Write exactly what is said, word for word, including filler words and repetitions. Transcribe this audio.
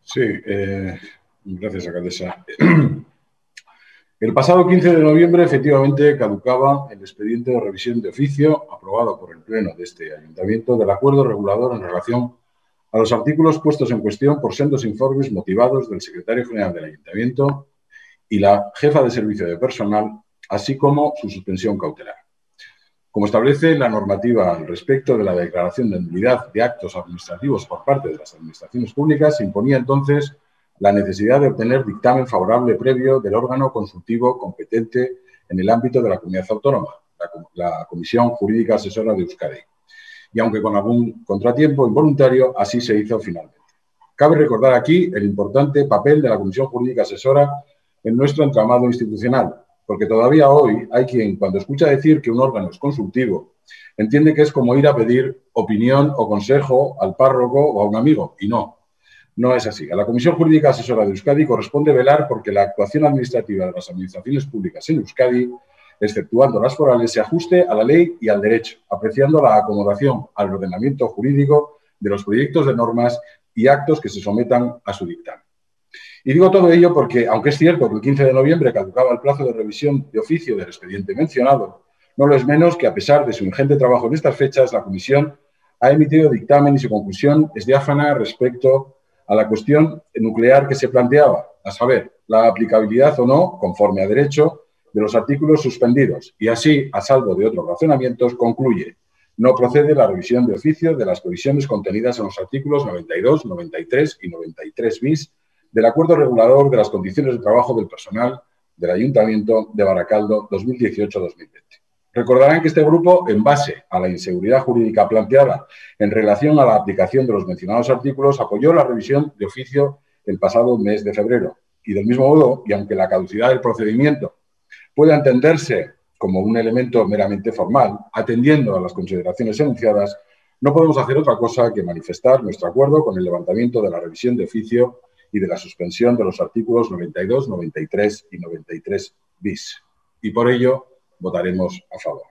Sí, eh, gracias, alcaldesa. El pasado quince de noviembre, efectivamente, caducaba el expediente de revisión de oficio aprobado por el Pleno de este Ayuntamiento del acuerdo regulador en relación a los artículos puestos en cuestión por sendos informes motivados del secretario general del Ayuntamiento y la jefa de servicio de personal, así como su suspensión cautelar. Como establece la normativa al respecto de la declaración de nulidad de actos administrativos por parte de las administraciones públicas, se imponía entonces la necesidad de obtener dictamen favorable previo del órgano consultivo competente en el ámbito de la comunidad autónoma, la, la Comisión Jurídica Asesora de Euskadi. Y aunque con algún contratiempo involuntario, así se hizo finalmente. Cabe recordar aquí el importante papel de la Comisión Jurídica Asesora en nuestro entramado institucional, porque todavía hoy hay quien, cuando escucha decir que un órgano es consultivo, entiende que es como ir a pedir opinión o consejo al párroco o a un amigo, y no, no es así. A la Comisión Jurídica Asesora de Euskadi corresponde velar porque la actuación administrativa de las administraciones públicas en Euskadi, exceptuando las forales, se ajuste a la ley y al derecho, apreciando la acomodación al ordenamiento jurídico de los proyectos de normas y actos que se sometan a su dictamen. Y digo todo ello porque, aunque es cierto que el quince de noviembre caducaba el plazo de revisión de oficio del expediente mencionado, no lo es menos que, a pesar de su ingente trabajo en estas fechas, la Comisión ha emitido dictamen y su conclusión es diáfana respecto a la cuestión nuclear que se planteaba, a saber, la aplicabilidad o no, conforme a derecho, de los artículos suspendidos. Y así, a salvo de otros razonamientos, concluye: no procede la revisión de oficio de las previsiones contenidas en los artículos noventa y dos, noventa y tres y noventa y tres bis del Acuerdo Regulador de las Condiciones de Trabajo del Personal del Ayuntamiento de Baracaldo dos mil dieciocho dos mil veinte. Recordarán que este grupo, en base a la inseguridad jurídica planteada en relación a la aplicación de los mencionados artículos, apoyó la revisión de oficio el pasado mes de febrero. Y del mismo modo, y aunque la caducidad del procedimiento pueda entenderse como un elemento meramente formal, atendiendo a las consideraciones enunciadas, no podemos hacer otra cosa que manifestar nuestro acuerdo con el levantamiento de la revisión de oficio y de la suspensión de los artículos noventa y dos, noventa y tres y noventa y tres bis. Y por ello votaremos a favor.